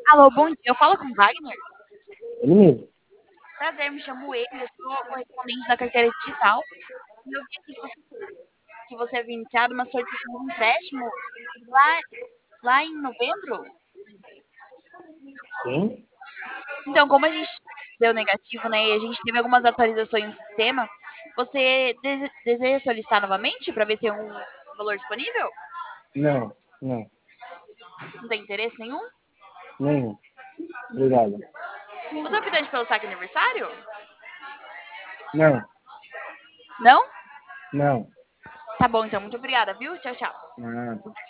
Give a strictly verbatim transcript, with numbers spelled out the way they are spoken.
Alô, bom dia. Eu falo com o Wagner? Ele mesmo. Prazer, me chamo ele. Eu sou correspondente da carteira digital. E eu vi aqui que você, que você havia iniciado uma solicitação de empréstimo lá, lá em novembro. Sim? Então, como a gente deu negativo, né, e a gente teve algumas atualizações no sistema, você dese- deseja solicitar novamente para ver se tem um valor disponível? Não, não, Não tem interesse nenhum? nenhum. Obrigado. Você é optante pelo saque aniversário? Não, Não? não. Tá bom, então. Muito obrigada, viu? Tchau, tchau. Nada.